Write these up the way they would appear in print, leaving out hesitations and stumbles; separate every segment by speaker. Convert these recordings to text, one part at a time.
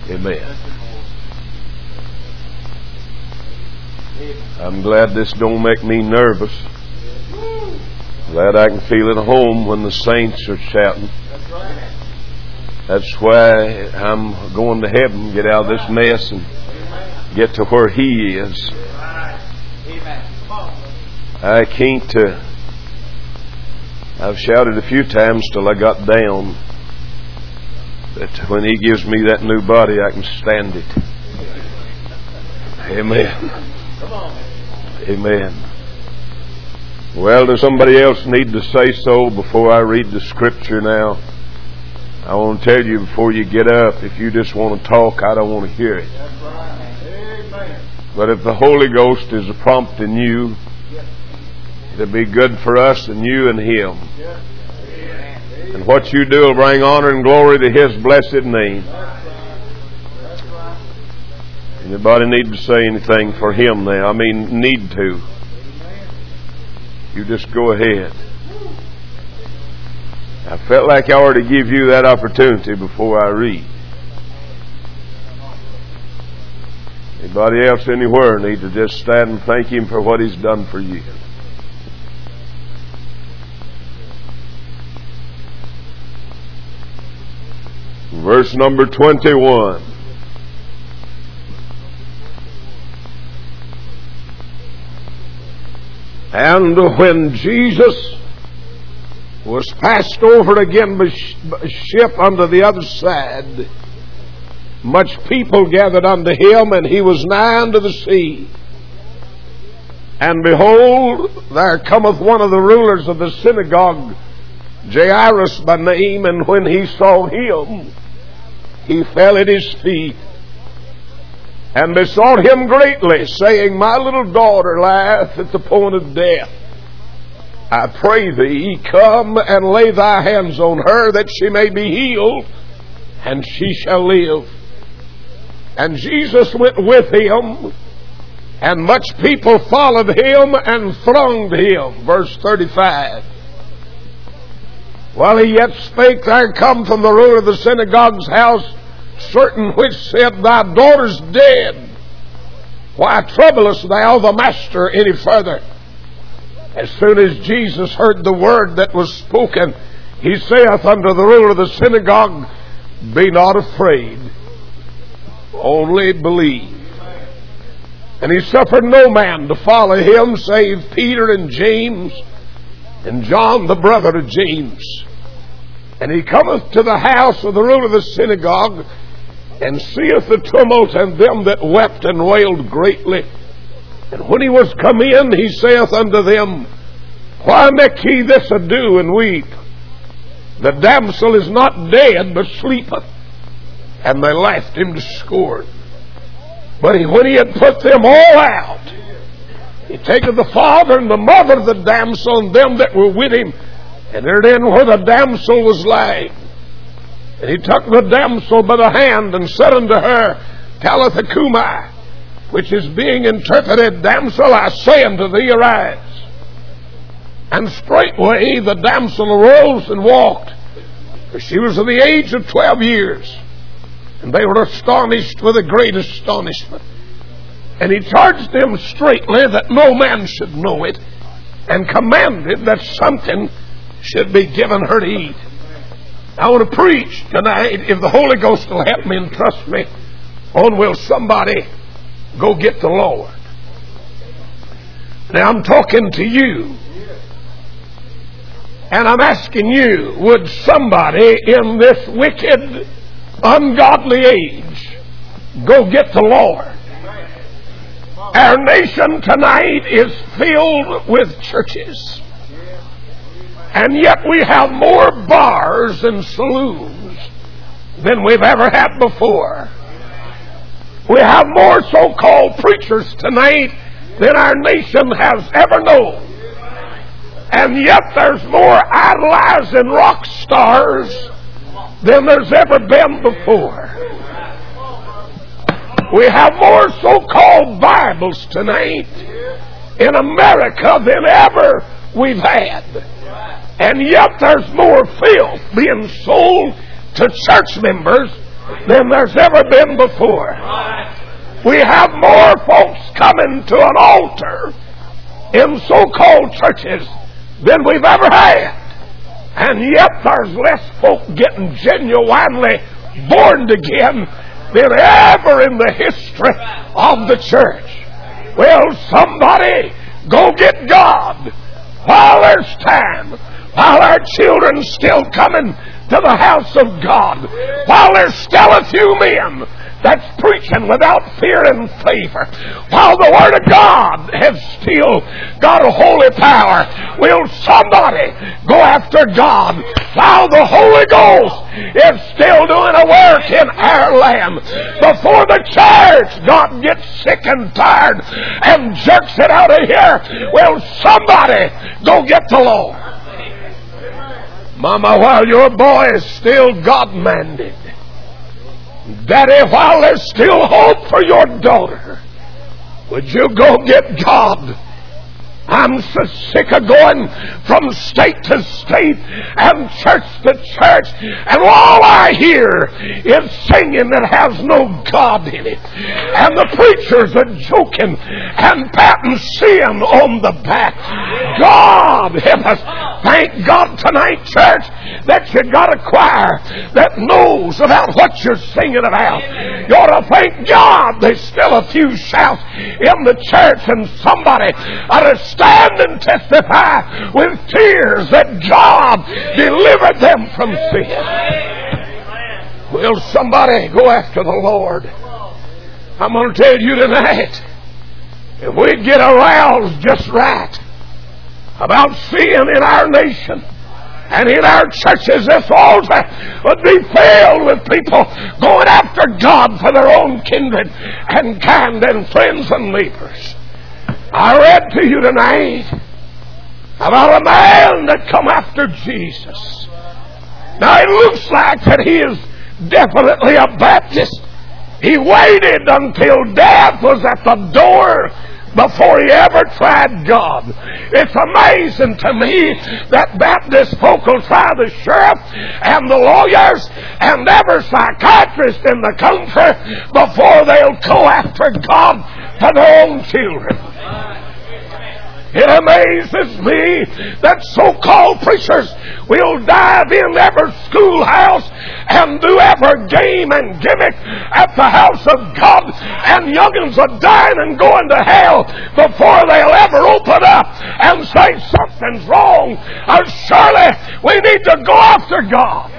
Speaker 1: Amen. I'm glad this don't make me nervous. Glad I can feel at home when the saints are shouting. That's why I'm going to heaven, get out of this mess and get to where He is. I can't. I've shouted a few times till I got down. But when He gives me that new body, I can stand it. Amen. Amen. Well, does somebody else need to say so before I read the scripture now? I want to tell you before you get up, if you just want to talk, I don't want to hear it. But if the Holy Ghost is prompting you, it'll be good for us and you and Him. And what you do will bring honor and glory to His blessed name. Anybody need to say anything for Him now? I mean, need to. You just go ahead. I felt like I ought to give you that opportunity before I read. Anybody else anywhere need to just stand and thank Him for what He's done for you? Verse number 21. And when Jesus was passed over again by ship unto the other side, much people gathered unto Him, and He was nigh unto the sea. And behold, there cometh one of the rulers of the synagogue, Jairus by name, and when he saw Him, he fell at His feet and besought Him greatly, saying, My little daughter lieth at the point of death. I pray Thee, come and lay Thy hands on her, that she may be healed, and she shall live. And Jesus went with him, and much people followed Him and thronged Him. Verse 35. While He yet spake, there come from the ruler of the synagogue's house certain which said, Thy daughter's dead. Why troublest thou the Master any further? As soon as Jesus heard the word that was spoken, He saith unto the ruler of the synagogue, Be not afraid, only believe. And He suffered no man to follow Him, save Peter and James and John the brother of James. And He cometh to the house of the ruler of the synagogue, and seeth the tumult and them that wept and wailed greatly. And when He was come in, He saith unto them, Why make ye this ado and weep? The damsel is not dead, but sleepeth. And they laughed Him to scorn. But when He had put them all out, He taketh the father and the mother of the damsel and them that were with Him, and entered in where the damsel was lying. And He took the damsel by the hand and said unto her, Talitha cumi, which is being interpreted, Damsel, I say unto thee, arise. And straightway the damsel arose and walked, for she was of the age of 12 years. And they were astonished with a great astonishment. And He charged them straitly that no man should know it, and commanded that something should be given her to eat. I want to preach tonight. If the Holy Ghost will help me and trust me, on will somebody go get the Lord. Now I'm talking to you, and I'm asking you, would somebody in this wicked, ungodly age go get the Lord? Our nation tonight is filled with churches, and yet we have more bars and saloons than we've ever had before. We have more so-called preachers tonight than our nation has ever known. And yet there's more idolizing rock stars than there's ever been before. We have more so-called Bibles tonight in America than ever we've had. And yet there's more filth being sold to church members than there's ever been before. We have more folks coming to an altar in so-called churches than we've ever had. And yet there's less folk getting genuinely born again than ever in the history of the church. Well, somebody go get God while there's time, while our children's still coming to the house of God, while there's still a few men that's preaching without fear and favor, while the Word of God has still got a holy power. Will somebody go after God while the Holy Ghost is still doing a work in our land? Before the church, God gets sick and tired and jerks it out of here. Will somebody go get the Lord? Mama, while your boy is still God-minded, Daddy, while there's still hope for your daughter, would you go get God? I'm so sick of going from state to state and church to church, and all I hear is singing that has no God in it, and the preachers are joking and patting sin on the back. God help us. Thank God tonight, church, that you got a choir that knows about what you're singing about. You ought to thank God there's still a few shouts in the church, and somebody ought to stand and testify with tears that God delivered them from sin. Will somebody go after the Lord? I'm going to tell you tonight, if we get aroused just right about sin in our nation and in our churches, this altar would be filled with people going after God for their own kindred and kind and friends and neighbors. I read to you tonight about a man that come after Jesus. Now it looks like that he is definitely a Baptist. He waited until death was at the door before he ever tried God. It's amazing to me that Baptist folk will try the sheriff and the lawyers and every psychiatrist in the country before they'll go after God for their own children. It amazes me that so-called preachers will dive in every schoolhouse and do every game and gimmick at the house of God, and young'uns are dying and going to hell before they'll ever open up and say something's wrong. Surely we need to go after God.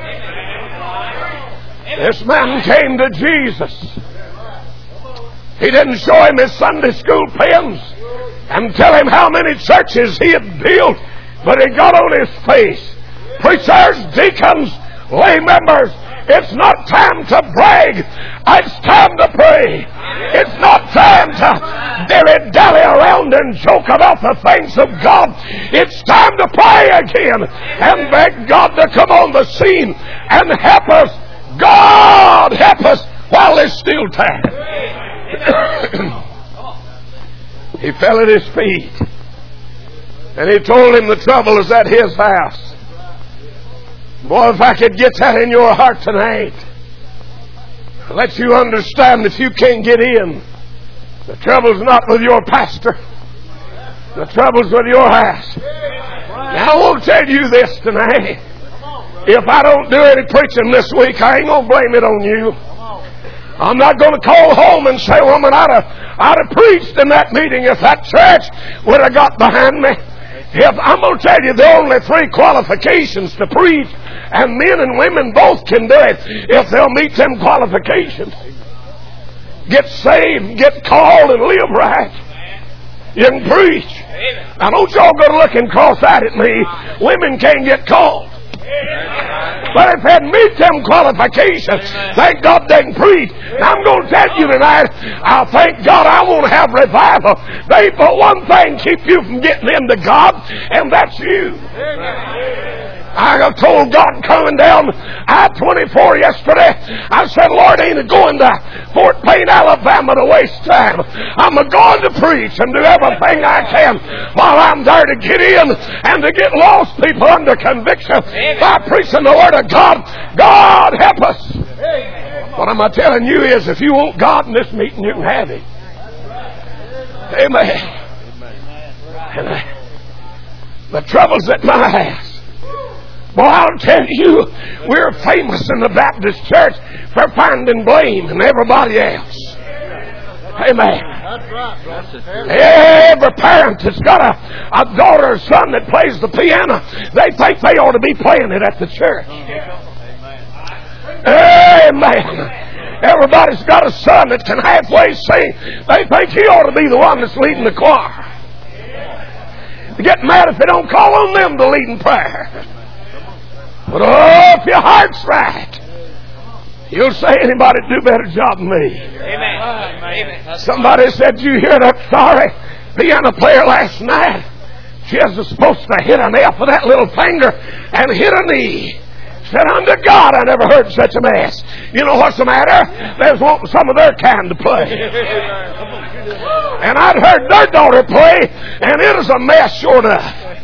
Speaker 1: This man came to Jesus. He didn't show him his Sunday school pens and tell him how many churches he had built, but he got on his face. Preachers, deacons, lay members, it's not time to brag. It's time to pray. It's not time to dilly-dally around and joke about the things of God. It's time to pray again and beg God to come on the scene and help us. God help us while there's still time. He fell at his feet and he told him the trouble is at his house. Boy, if I could get that in your heart tonight, let you understand that you can't get in. The trouble's not with your pastor. The trouble's with your house. Now I won't tell you this tonight. If I don't do any preaching this week, I ain't going to blame it on you. I'm not going to call home and say, woman, I'd have preached in that meeting if that church would have got behind me. I'm going to tell you, there are only 3 qualifications to preach, and men and women both can do it if they'll meet them qualifications. Get saved, get called, and live right. You can preach. Now don't y'all go looking cross-eyed at me. Women can't get called. But if they meet them qualifications, thank God they can preach. Now I'm going to tell you tonight, I thank God I won't have revival. They but one thing keep you from getting into God, and that's you. I told God coming down I-24 yesterday, I said, Lord, ain't it going to Fort Payne, Alabama to waste time. I'm going to preach and do everything I can while I'm there to get in and to get lost people under conviction by preaching the Word of God. God help us. What I'm telling you is, if you want God in this meeting, you can have Him. Amen. And the troubles at my house. Boy, I'll tell you, we're famous in the Baptist church for finding blame in everybody else. Amen. Every parent that's got a daughter or son that plays the piano, they think they ought to be playing it at the church. Amen. Everybody's got a son that can halfway sing. They think he ought to be the one that's leading the choir. They get mad if they don't call on them to lead in prayer. But if your heart's right, you'll say anybody do a better job than me. Amen. Somebody said, you hear that sorry piano player last night? She was supposed to hit an F with that little finger and hit an E. Said, under God, I never heard such a mess. You know what's the matter? They was wanting some of their kind to play. And I'd heard their daughter play, and it was a mess sure enough.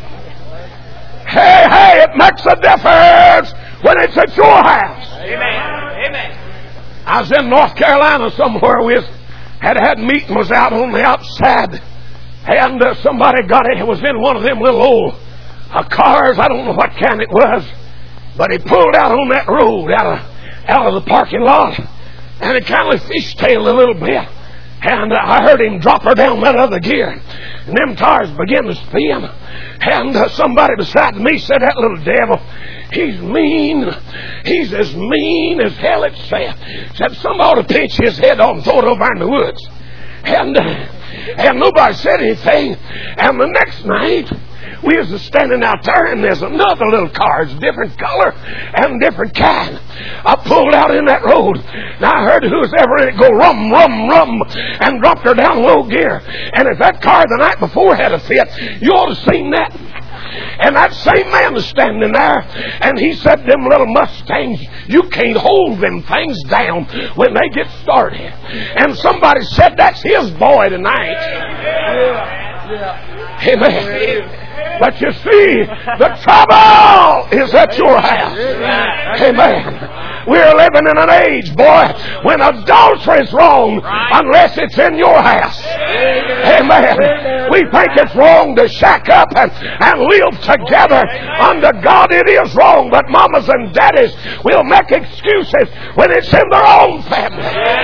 Speaker 1: Hey, it makes a difference when it's at your house. Amen. I was in North Carolina somewhere. We had meeting, was out on the outside. And somebody got it. It was in one of them little old cars. I don't know what kind it was. But he pulled out on that road out of the parking lot, and it kind of fishtailed a little bit. And I heard him drop her down that other gear. And them tires began to spin. And somebody beside me said, that little devil, he's mean. He's as mean as hell itself. Said somebody ought to pinch his head off and throw it over in the woods. And nobody said anything. And the next night, we was standing out there, and there's another little car. It's different color and different kind. I pulled out in that road, and I heard who's ever in it go rum, rum, rum, and dropped her down low gear. And if that car the night before had a fit, you ought to have seen that. And that same man was standing there, and he said, them little Mustangs, you can't hold them things down when they get started. And somebody said, that's his boy tonight. Amen. But you see, the trouble is at your house. Amen. We're living in an age, boy, when adultery is wrong unless it's in your house. Amen. We think it's wrong to shack up and live together. Under God it is wrong, but mamas and daddies will make excuses when it's in their own family.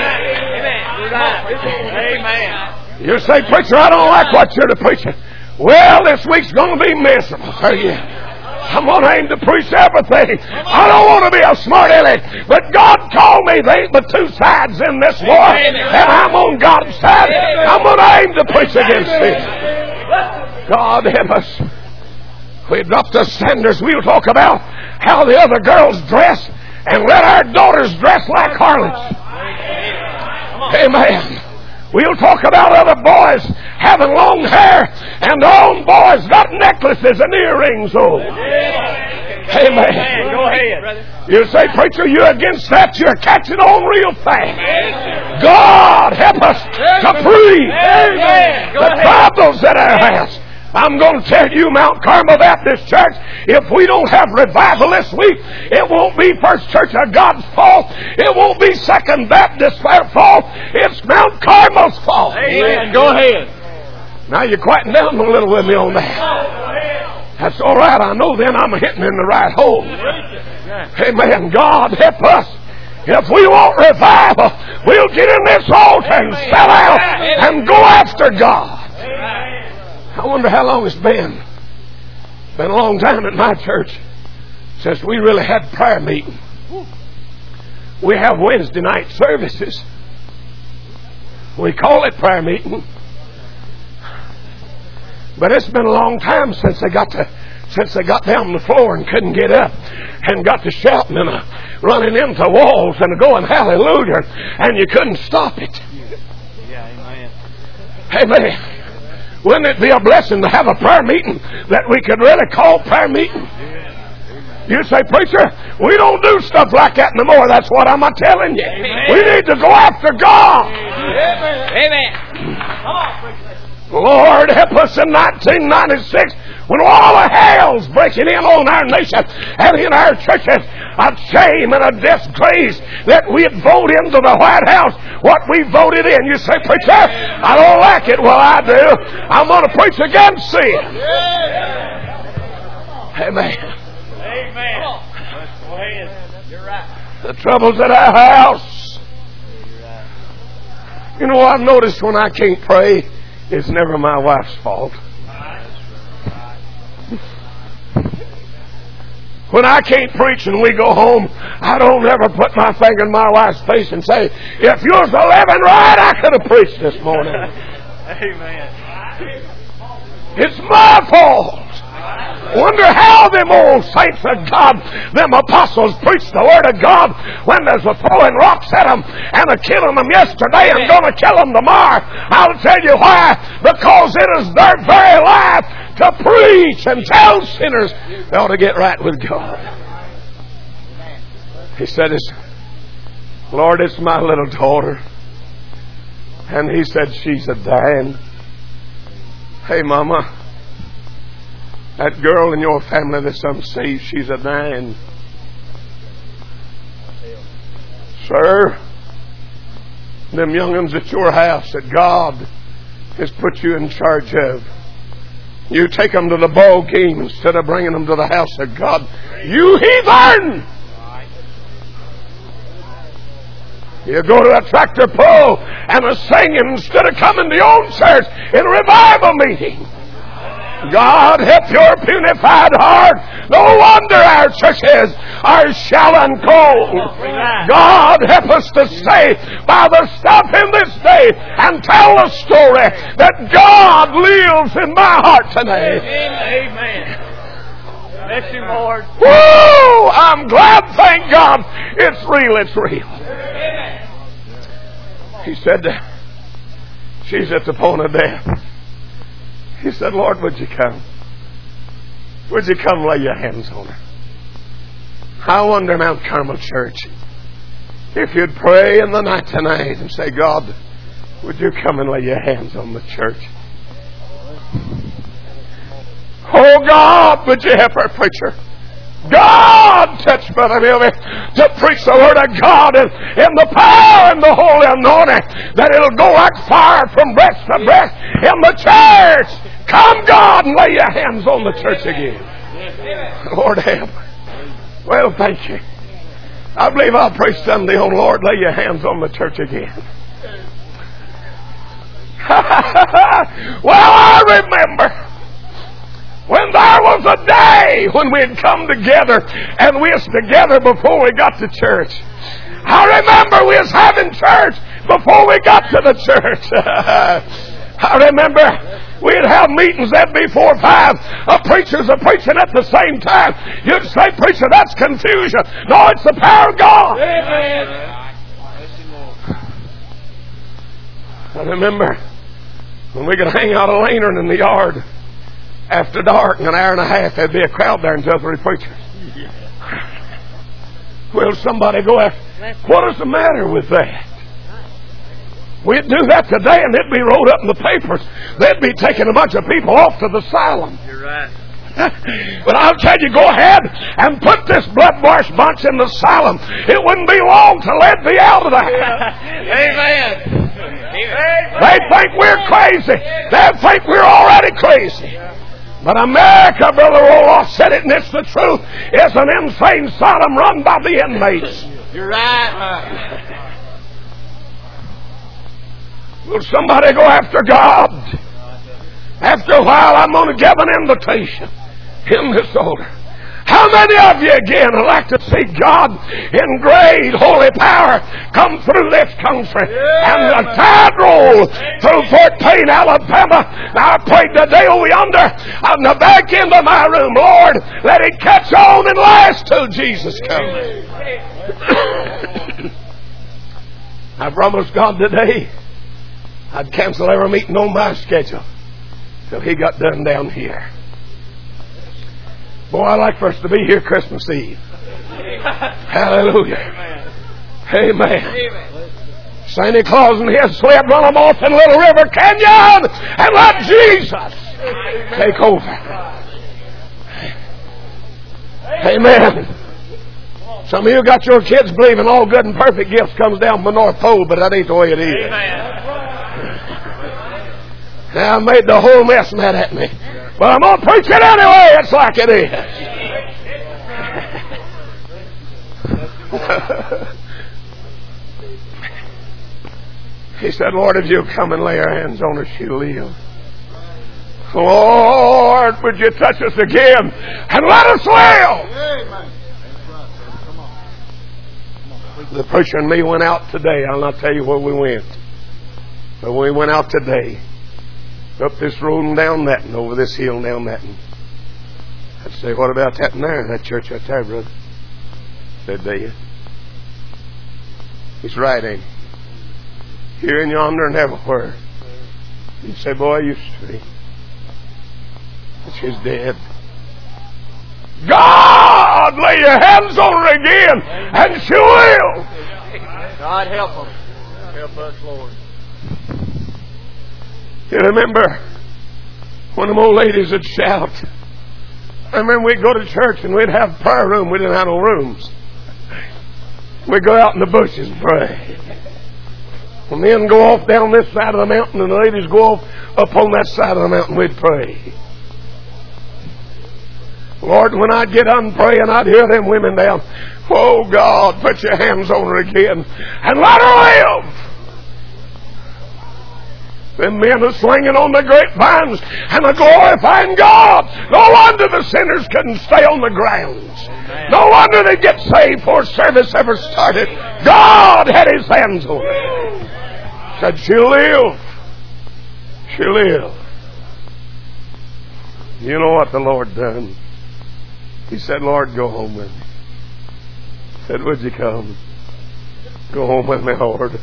Speaker 1: Amen. You say, preacher, I don't like what you're preaching. Well, this week's going to be miserable for you. I'm going to aim to preach everything. I don't want to be a smart aleck, but God called me. There ain't but two sides in this war, and I'm on God's side. I'm going to aim to preach against it. God help us. We drop the standards. We'll talk about how the other girls dress, and let our daughters dress like harlots. Amen. We'll talk about other boys having long hair, and their own boys got necklaces and earrings on. Amen. Go ahead. You say, preacher, you're against that. You're catching on real fast. God help us to preach the troubles at our house. I'm going to tell you, Mount Carmel Baptist Church, if we don't have revival this week, it won't be First Church of God's fault. It won't be Second Baptist fault. It's Mount Carmel's fault. Amen. Go ahead. Now you're quieting down a little with me on that. That's all right. I know then I'm hitting in the right hole. Amen. God help us. If we want revival, we'll get in this altar and sell out and go after God. I wonder how long it's been. It's been a long time at my church since we really had prayer meeting. We have Wednesday night services. We call it prayer meeting. But it's been a long time since they got down on the floor and couldn't get up and got to shouting and running into walls and going hallelujah, and you couldn't stop it. Yeah, amen. Amen. Wouldn't it be a blessing to have a prayer meeting that we could really call prayer meeting? You say, preacher, we don't do stuff like that no more. That's what I'm telling you. Amen. We need to go after God.
Speaker 2: Amen. Come on, preacher.
Speaker 1: Lord, help us in 1996 when all the hell's breaking in on our nation and in our churches. A shame and a disgrace that we'd vote into the White House what we voted in. You say, preacher, I don't like it. Well, I do. I'm going to preach against sin. Amen. Amen. You're right. The troubles at our house. You know, I've noticed when I can't pray, it's never my wife's fault. When I can't preach and we go home, I don't ever put my finger in my wife's face and say, if yours were living right, I could have preached this morning. Amen. It's my fault. Wonder how them old saints of God, them apostles, preached the Word of God when there's a throwing rocks at them and a killing them yesterday and going to kill them tomorrow. I'll tell you why. Because it is their very life to preach and tell sinners they ought to get right with God. He said, Lord, it's my little daughter. And he said, she's a dying. Hey, Mama, that girl in your family that's unsaved, she's a dying. Sir, them young'uns at your house that God has put you in charge of, you take them to the ball game instead of bringing them to the house of God. You heathen! You go to a tractor pull and a singing instead of coming to your own church in a revival meeting. God help your purified heart. No wonder our churches are shallow and cold. God help us to stay by the stuff in this day and tell the story that God lives in my heart tonight. Amen. Bless you, Lord. Woo! I'm glad, thank God. It's real, it's real. He said, she's at the point of death. He said, Lord, would you come? Would you come lay your hands on her? I wonder, Mount Carmel Church, if you'd pray in the night tonight and say, God, would you come and lay your hands on the church? Oh, God, would you help our preacher? God, touch Brother Milby to preach the Word of God in the power and the holy anointing, that it'll go like fire from breast to breast in the church. Come, God, and lay your hands on the church again. Lord, help. Well, thank you. I believe I'll preach Sunday on Lord, lay your hands on the church again. Well, I remember when there was a day when we'd come together and we was together before we got to church. I remember we was having church before we got to the church. I remember we'd have meetings, that'd be 4 or 5 preachers are preaching at the same time. You'd say, preacher, that's confusion. No, it's the power of God. Amen. I remember when we could hang out a lantern in the yard after dark, in an hour and a half, there'd be a crowd there and 2 or 3 preachers. Will somebody go after? What is the matter with that? We'd do that today and it'd be rolled up in the papers. They'd be taking a bunch of people off to the asylum. You're right. But I'll tell you, go ahead and put this blood-washed bunch in the asylum. It wouldn't be long till they'd be out of there. Amen. They think we're crazy. They think we're already crazy. But America, Brother Roloff said it, and it's the truth, is an insane Sodom run by the inmates. You're right. Will somebody go after God? After a while, I'm going to give an invitation in this altar. How many of you again would like to see God in great holy power come through this country and the tide roll through Fort Payne, Alabama? Now I prayed today over yonder on the back end of my room, Lord, let it catch on and last till Jesus comes. I promised God today I'd cancel every meeting on my schedule till He got done down here. Boy, I'd like for us to be here Christmas Eve. Hallelujah. Amen. Santa Claus and his sled run them off in Little River Canyon and let Jesus take over. Amen. Some of you got your kids believing all good and perfect gifts comes down from the North Pole, but that ain't the way it is. Now I made the whole mess mad at me. But I'm going to preach it anyway. It's like it is. He said, Lord, if you come and lay your hands on her, she'll live. Lord, would you touch us again and let us live? The preacher and me went out today. I'll not tell you where we went. But we went out today. Up this road and down that and over this hill and down that. I'd say, what about that and there? That church right there, brother. Said they. He's right, ain't he? Here and yonder and everywhere. He'd say, boy, you see. But she's dead. God, lay your hands on her again and she will.
Speaker 2: God help them. Help us, Lord.
Speaker 1: You remember when them old ladies would shout? I remember we'd go to church and we'd have prayer room. We didn't have no rooms. We'd go out in the bushes and pray. The men go off down this side of the mountain and the ladies go off up on that side of the mountain. We'd pray. Lord, when I'd get on praying, I'd hear them women down. Oh, God, put your hands on her again and let her live. Them men are swinging on the grapevines and are glorifying God. No wonder the sinners couldn't stay on the grounds. No wonder they get saved before service ever started. God had His hands on her. Said, she'll live. She'll live. You know what the Lord done? He said, Lord, go home with me. I said, would you come? Go home with me, Lord.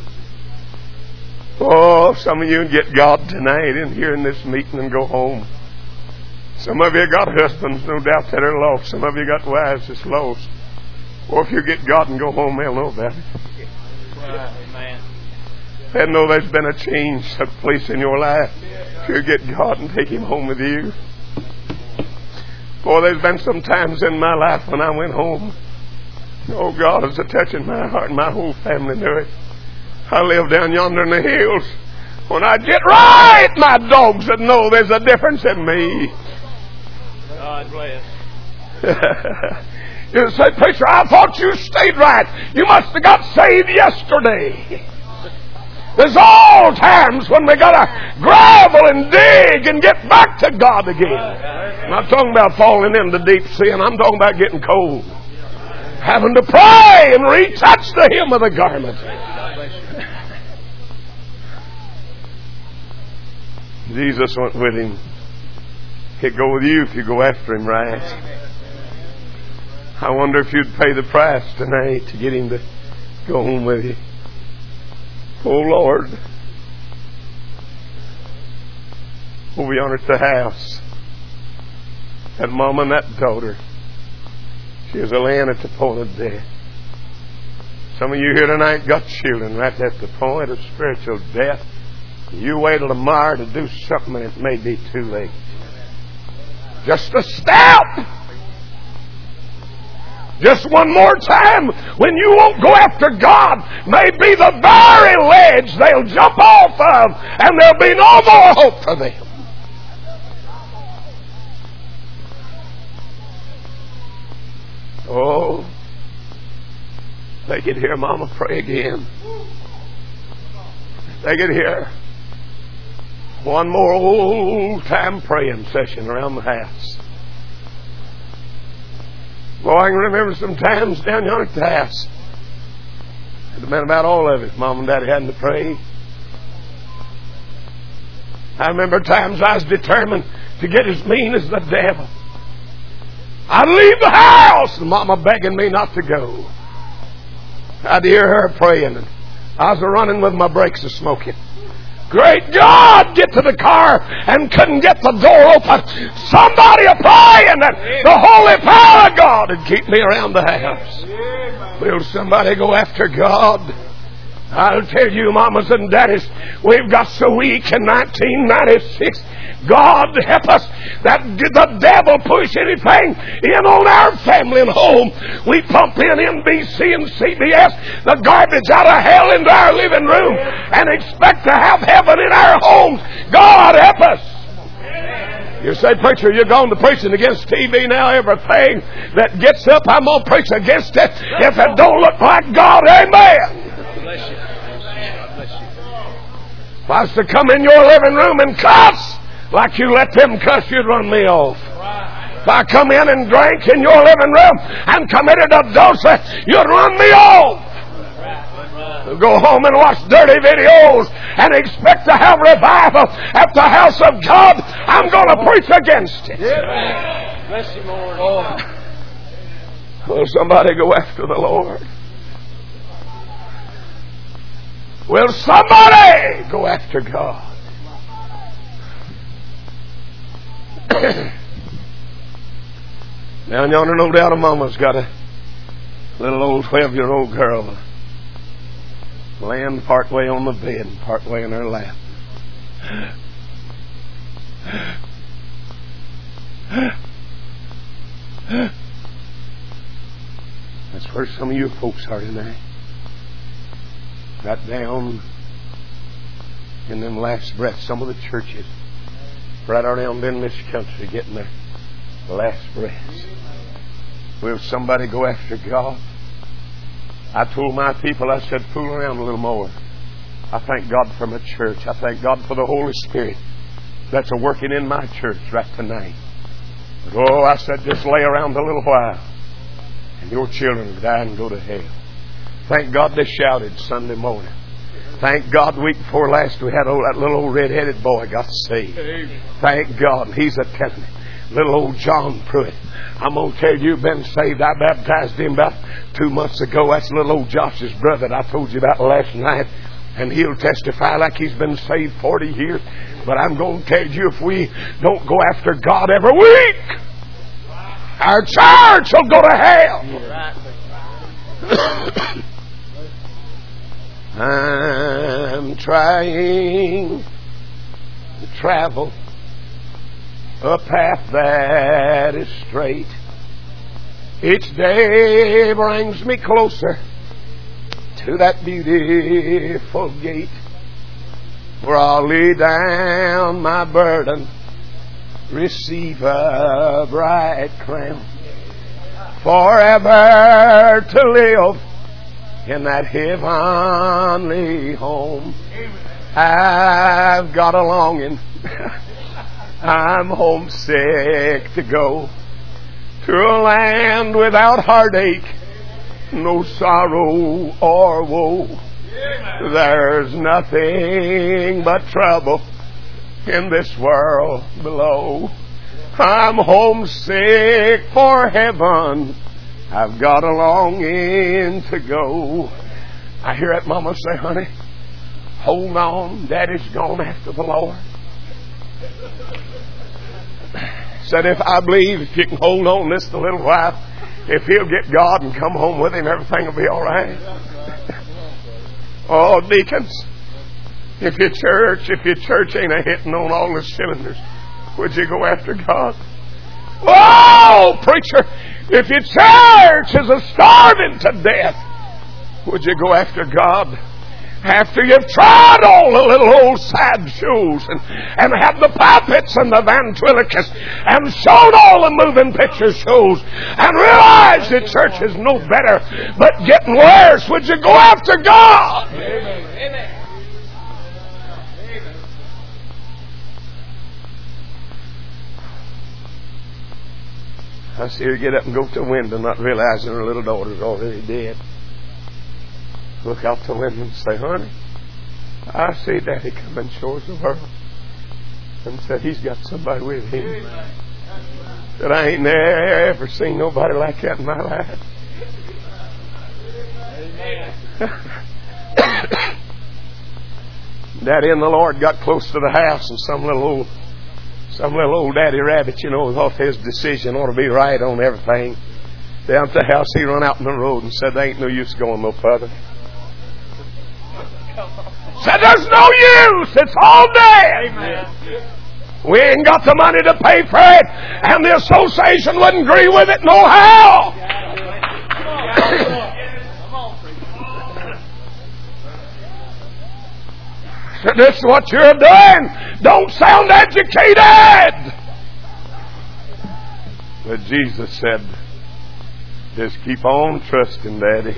Speaker 1: Oh, some of you get God tonight in here in this meeting and go home. Some of you got husbands, no doubt, that are lost. Some of you got wives that's lost. Or if you get God and go home, they'll know about it.
Speaker 2: Amen.
Speaker 1: They'll know there's been a change took place in your life. If you get God and take Him home with you. Boy, there's been some times in my life when I went home. Oh, God is a touching my heart and my whole family knew it. I live down yonder in the hills. When I get right, my dogs would know there's a difference in me.
Speaker 2: God bless.
Speaker 1: You say, preacher, I thought you stayed right. You must have got saved yesterday. There's all times when we got to gravel and dig and get back to God again. I'm not talking about falling into deep sin. I'm talking about getting cold. Having to pray and retouch the hem of the garment. Jesus went with him. He'd go with you if you go after him right. I wonder if you'd pay the price tonight to get him to go home with you. Oh, Lord. Over yonder at the house. That mom and that daughter. She was laying at the point of death. Some of you here tonight got children right at the point of spiritual death. You wait till tomorrow to do something and it may be too late. Just a step. Just one more time when you won't go after God may be the very ledge they'll jump off of and there'll be no more hope for them. Oh, they could hear Mama pray again. They could hear one more old time praying session around the house. Boy, I can remember some times down yonder at the house. It had been about all of it. Mom and Daddy hadn't to pray. I remember times I was determined to get as mean as the devil. I'd leave the house and Mama begging me not to go. I'd hear her praying and I was running with my brakes a smoking. Great God, get to the car and couldn't get the door open. Somebody a praying that the holy power of God would keep me around the house. Will somebody go after God? I'll tell you, mamas and daddies, we've got so weak in 1996. God help us that the devil push anything in on our family and home. We pump in NBC and CBS, the garbage out of hell into our living room and expect to have heaven in our homes. God help us. You say, preacher, you're going to preaching against TV now. Everything that gets up, I'm going to preach against it. If it don't look like God, amen.
Speaker 2: Bless you. God bless you.
Speaker 1: If I was to come in your living room and cuss like you let them cuss, you'd run me off. If I come in and drank in your living room and committed adultery, you'd run me off. Go home and watch dirty videos and expect to have revival at the house of God. I'm going to preach against it.
Speaker 2: Bless you, Lord.
Speaker 1: Will somebody go after the Lord? Will somebody go after God? Now yonder, no doubt, a mama's got a little old 12-year-old girl laying part way on the bed and part way in her lap. That's where some of you folks are tonight. Right down in them last breaths. Some of the churches right around in this country getting their last breaths. Will somebody go after God? I told my people, I said, fool around a little more. I thank God for my church. I thank God for the Holy Spirit that's working in my church right tonight. But oh, I said, just lay around a little while and your children will die and go to hell. Thank God they shouted Sunday morning. Thank God the week before last we had that little old red-headed boy got saved. Thank God. And he's a telling me. Little old John Pruitt. I'm going to tell you, been saved. I baptized him about 2 months ago. That's little old Josh's brother that I told you about last night. And he'll testify like he's been saved 40 years. But I'm going to tell you, if we don't go after God every week, our church will go to hell. I'm trying to travel a path that is straight. Each day brings me closer to that beautiful gate where I'll lay down my burden, receive a bright crown, forever to live in that heavenly home. I've got a longing. I'm homesick to go to a land without heartache, no sorrow or woe. There's nothing but trouble in this world below. I'm homesick for heaven. I've got a longing to go. I hear that mama say, honey, hold on, Daddy's gone after the Lord. Said, if I believe if you can hold on this a little while, if he'll get God and come home with him, everything will be all right. Oh, deacons, if your church ain't a hitting on all the cylinders, would you go after God? Oh, preacher, if your church is a starving to death, would you go after God? After you've tried all the little old side shows and had the puppets and the ventriloquists and showed all the moving picture shows and realized the church is no better but getting worse, would you go after God? Amen. Amen. I see her get up and go to the window, not realizing her little daughter's already dead. Look out the window and say, honey, I see Daddy coming shores the world. And said, he's got somebody with him. Said, I ain't never seen nobody like that in my life. Daddy and the Lord got close to the house, and some little old daddy rabbit, thought his decision ought to be right on everything. Down at the house, he run out in the road and said, there ain't no use going no further. Said there's no use. It's all dead. We ain't got the money to pay for it, and the association wouldn't agree with it no how. So this is what you're doing. Don't sound educated. But Jesus said, just keep on trusting, Daddy.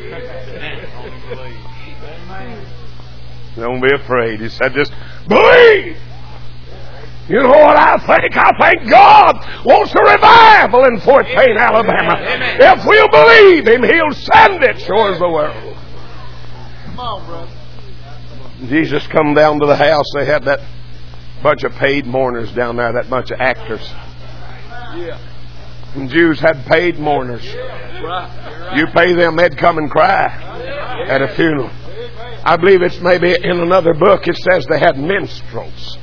Speaker 1: Don't be afraid. He said, just believe. You know what I think? I think God wants a revival in Fort Payne, Alabama. If we'll believe Him, He'll send it, sure as the world.
Speaker 2: Come on, brother.
Speaker 1: Jesus come down to the house. They had that bunch of paid mourners down there, that bunch of actors.
Speaker 2: Yeah.
Speaker 1: And Jews had paid mourners.
Speaker 2: Right.
Speaker 1: You pay them, they'd come and cry at a funeral. I believe it's maybe in another book it says they had minstrels.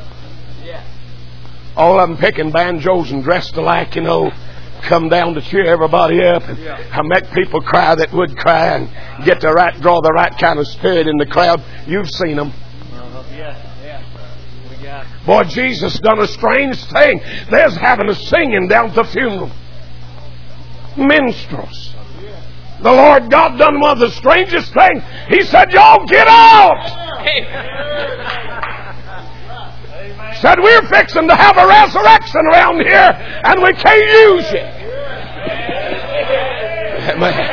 Speaker 1: All of them picking banjos and dressed alike, you know, come down to cheer everybody up and make people cry that would cry and draw the right kind of spirit in the crowd. You've seen them. Boy, Jesus done a strange thing. There's having a singing down at the funeral. Minstrels. The Lord God done one of the strangest things. He said, y'all get out! Said, we're fixing to have a resurrection around here, and we can't use it. Amen.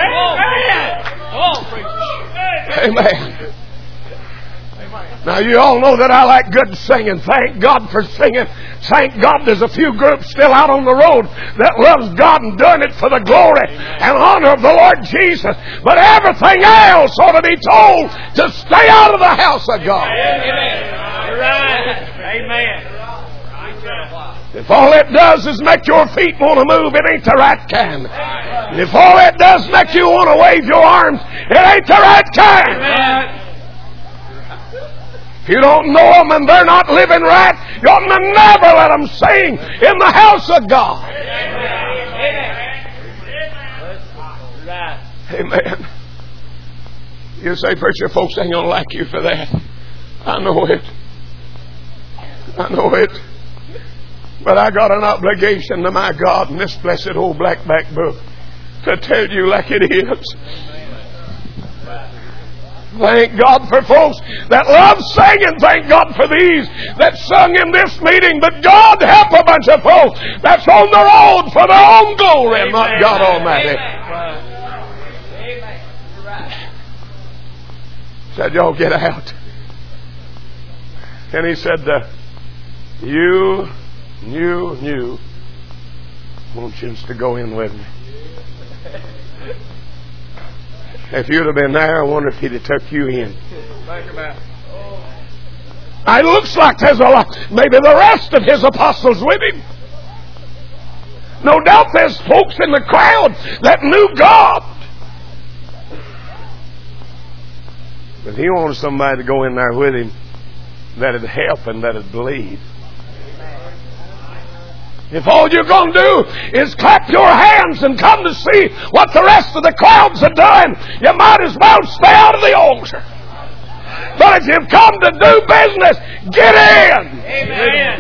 Speaker 1: Amen. Now, you all know that I like good singing. Thank God for singing. Thank God there's a few groups still out on the road that loves God and doing it for the glory and honor of the Lord Jesus. But everything else ought to be told to stay out of the house of God.
Speaker 2: Amen. Right. Amen.
Speaker 1: If all it does is make your feet want to move, it ain't the right kind. And if all it does make you want to wave your arms, it ain't the right kind.
Speaker 2: Amen.
Speaker 1: If you don't know them and they're not living right, you ought to never let them sing in the house of God. Amen. You say, preacher, folks ain't going to like you for that. I know it. I know it. But I got an obligation to my God in this blessed old blackback book to tell you like it is. Thank God for folks that love singing. Thank God for these that sung in this meeting. But God help a bunch of folks that's on the road for their own glory and not God Almighty. Said, y'all get out. And he said, you want you to go in with me. If you'd have been there, I wonder if he'd have took you in. It looks like there's a lot, maybe the rest of his apostles with him. No doubt there's folks in the crowd that knew God. But he wanted somebody to go in there with him that'd help and that'd believe. If all you're going to do is clap your hands and come to see what the rest of the crowds are doing, you might as well stay out of the altar. But if you've come to do business, get in.
Speaker 2: Amen.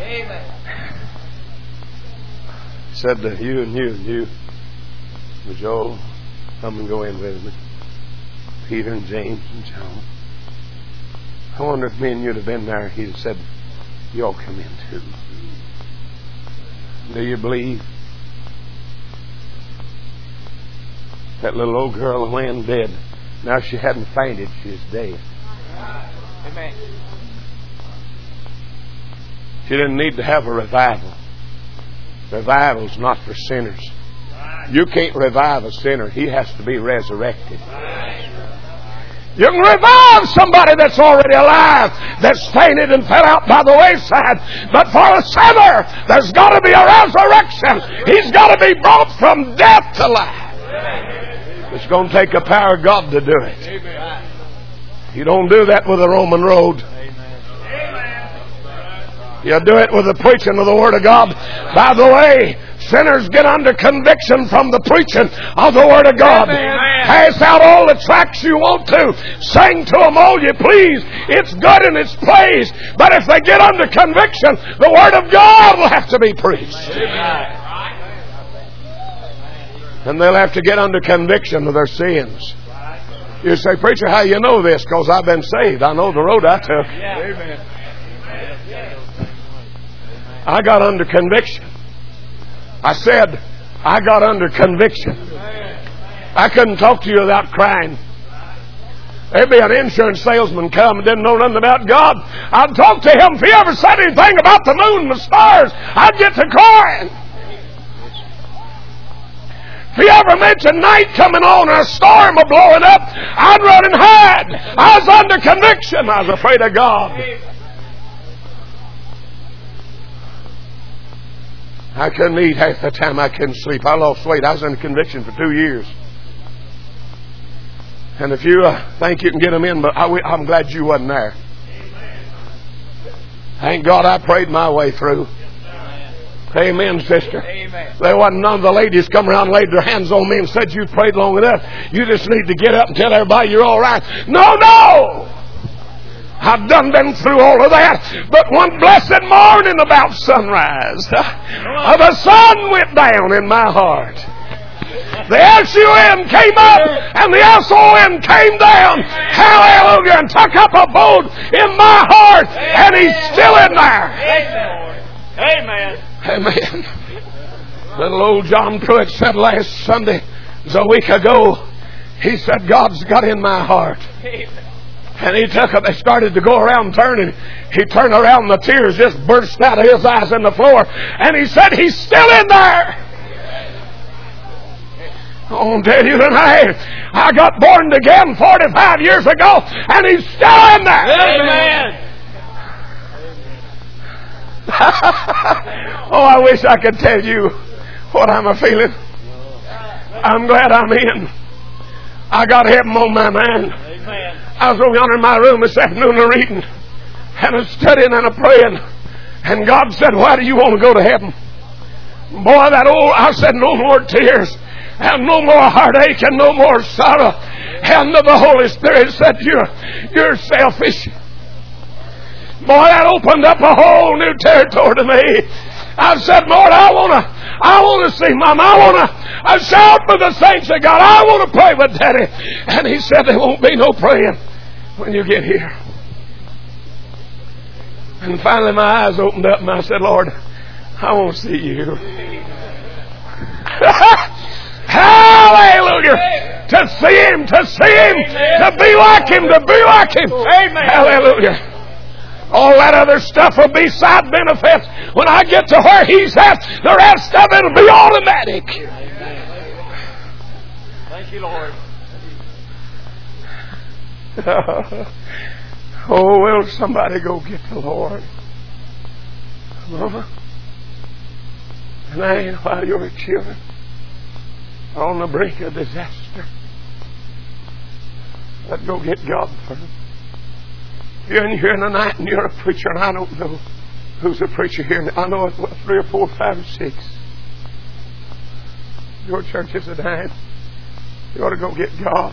Speaker 1: He said to you and you, but Joel, come and go in with me. Peter and James and John. I wonder if me and you'd have been there, he'd have said, you all come in too. Do you believe? That little old girl laying dead. Now she hadn't fainted, she's dead.
Speaker 2: Amen.
Speaker 1: She didn't need to have a revival. Revival's not for sinners. You can't revive a sinner. He has to be resurrected. You can revive somebody that's already alive, that's fainted and fell out by the wayside. But for a sinner, there's got to be a resurrection. He's got to be brought from death to life. It's going to take the power of God to do it. You don't do that with the Roman road. You do it with the preaching of the Word of God. By the way, sinners get under conviction from the preaching of the Word of God. Pass out all the tracts you want to. Sing to them all you please. It's good in its place. But if they get under conviction, the Word of God will have to be preached. And they'll have to get under conviction of their sins. You say, preacher, how you know this? Because I've been saved. I know the road I took. I got under conviction. I said, I got under conviction. I couldn't talk to you without crying. There'd be an insurance salesman come and didn't know nothing about God. I'd talk to him. If he ever said anything about the moon and the stars, I'd get to crying. If he ever mentioned night coming on and a storm a blowing up, I'd run and hide. I was under conviction. I was afraid of God. I couldn't eat half the time. I couldn't sleep. I lost weight. I was under conviction for 2 years. And if you think you can get them in, but I'm glad you wasn't there. Thank God I prayed my way through. Amen, sister. Amen. There wasn't none of the ladies come around and laid their hands on me and said, you prayed long enough. You just need to get up and tell everybody you're all right. No! I've done been through all of that. But one blessed morning about sunrise, the sun went down in my heart. The S-U-N came up and the S-O-N came down. Hallelujah. And took up a abode in my heart. And He's still in there.
Speaker 2: Amen.
Speaker 1: Amen. Little old John Pruitt said last Sunday, it was a week ago, he said, God's got in my heart. And he took it, they started to go around turning. He turned around and the tears just burst out of his eyes on the floor. And he said, He's still in there. I'll tell you tonight, I got born again 45 years ago, and He's still in there.
Speaker 2: Amen.
Speaker 1: Oh, I wish I could tell you what I'm a-feeling. I'm glad I'm in. I got heaven on my mind.
Speaker 2: Amen.
Speaker 1: I was over yonder in my room this afternoon reading, and I studying and I praying, and God said, why do you want to go to heaven? Boy, I said, no more tears, and no more heartache, and no more sorrow. And the Holy Spirit said, you're selfish. Boy, that opened up a whole new territory to me. I said, Lord, I want to see Mama. I want to shout for the saints of God. I want to pray with Daddy. And He said, there won't be no praying when you get here. And finally my eyes opened up and I said, Lord, I want to see you. Hallelujah. To see Him, to be like Him, to be like Him.
Speaker 2: Amen.
Speaker 1: Hallelujah. All that other stuff will be side benefits. When I get to where He's at, the rest of it will be automatic.
Speaker 2: Thank you, Lord.
Speaker 1: Oh, will somebody go get the Lord? Mama? And I ain't while your children are on the brink of disaster. Let's go get God first. You're in here tonight and you're a preacher, and I don't know who's a preacher here. I know it's 3 or 4, 5 or 6. Your church is a dime. You ought to go get God.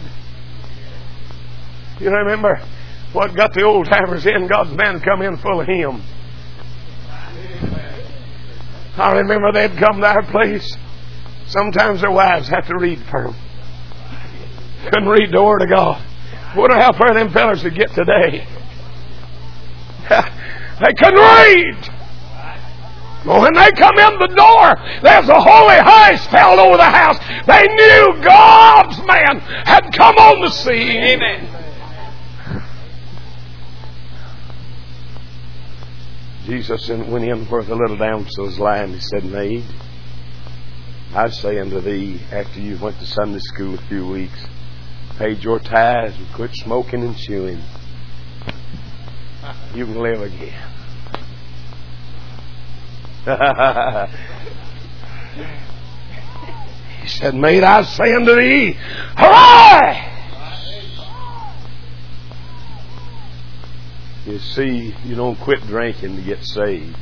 Speaker 1: You remember what got the old timers in? God's band come in full of hymns. I remember they'd come to our place. Sometimes their wives have to read for them. Couldn't read the Word of God. Wonder how far them fellas would get today. They couldn't read. But when they come in the door, there's a holy hush fell over the house. They knew God's man had come on the scene.
Speaker 2: Amen.
Speaker 1: Jesus went in where the little damsel was lying. He said, Maid, I say unto thee, after you went to Sunday school a few weeks, paid your tithes and quit smoking and chewing, you can live again. He said, Maid, I say unto thee, hurrah! You see, you don't quit drinking to get saved.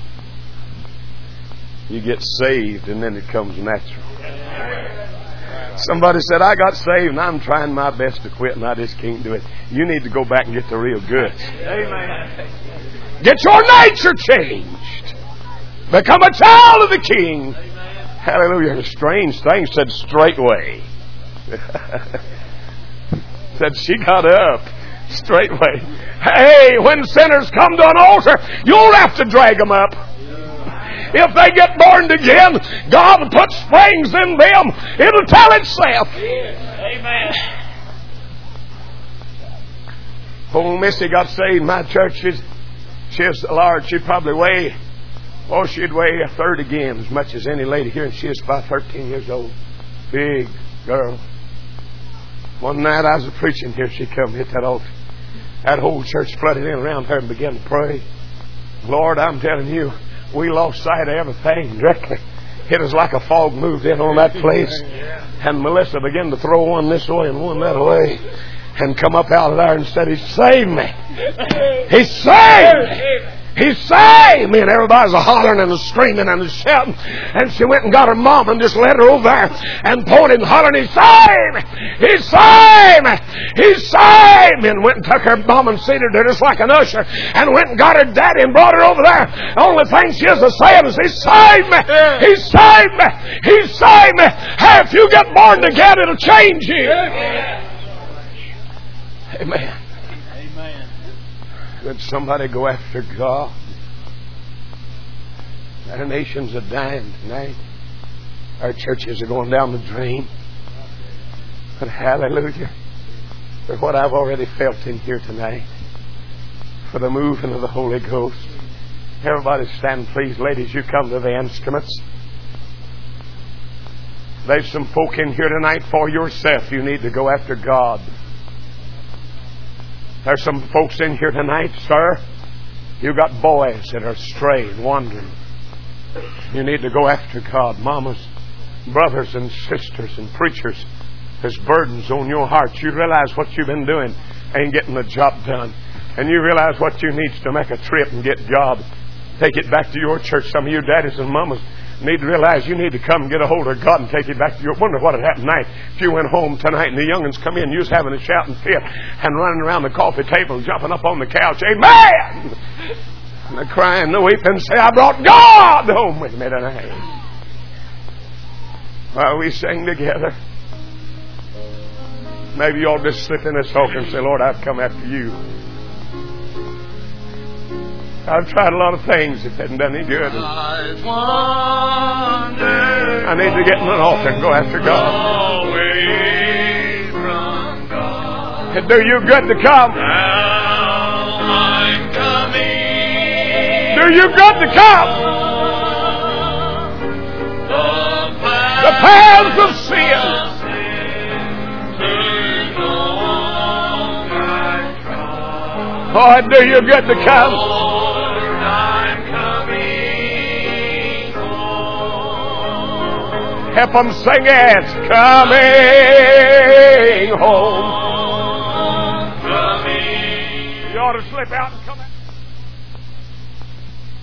Speaker 1: You get saved and then it comes natural. Somebody said, I got saved and I'm trying my best to quit and I just can't do it. You need to go back and get the real goods.
Speaker 2: Amen.
Speaker 1: Get your nature changed. Become a child of the King. Hallelujah. A strange thing said straightway. Said she got up straightway. Hey, when sinners come to an altar, you'll have to drag them up. If they get born again, God puts springs in them. It'll tell itself.
Speaker 2: Amen.
Speaker 1: Old Missy got saved in my church. She's large. She'd probably weigh, she'd weigh a third again as much as any lady here. And she was about 13 years old. Big girl. One night I was preaching here. She come hit that altar. That whole church flooded in around her and began to pray. Lord, I'm telling you, we lost sight of everything directly. It was like a fog moved in on that place. And Melissa began to throw one this way and one that way. And come up out of there and said, He saved me. He saved me. He saved me. And everybody's a-hollering and a-screaming and a-shouting. And she went and got her mom and just led her over there and pointed and hollering, He saved me. He saved me. He saved me. And went and took her mom and seated her just like an usher. And went and got her daddy and brought her over there. The only thing she is saying is, He saved me. He saved me. He saved me. Hey, if you get born again, it'll change you. Amen.
Speaker 2: Amen.
Speaker 1: Could somebody go after God? Our nations are dying tonight. Our churches are going down the drain. But hallelujah for what I've already felt in here tonight. For the moving of the Holy Ghost. Everybody stand, please. Ladies, you come to the instruments. There's some folk in here tonight for yourself. You need to go after God. There's some folks in here tonight, sir. You got boys that are straying, wandering. You need to go after God. Mamas, brothers and sisters and preachers, there's burdens on your heart. You realize what you've been doing ain't getting the job done. And you realize what you need to make a trip and get jobs. Take it back to your church. Some of you daddies and mamas need to realize you need to come and get a hold of God and take it back to your... Wonder what would happen tonight if you went home tonight and the young'uns come in, you was having a shouting fit and running around the coffee table and jumping up on the couch. Amen! And they're crying and weeping and say, I brought God home with me tonight. While we sing together, maybe you ought to just slip in this altar and say, Lord, I've come after you. I've tried a lot of things that hadn't done any good. I need to get in an altar and go after God. It do you good to come. I'm coming. Do you good to come. The paths of sin. Oh, it do you good to come. Help them sing it. Coming home. You ought to slip out and come out.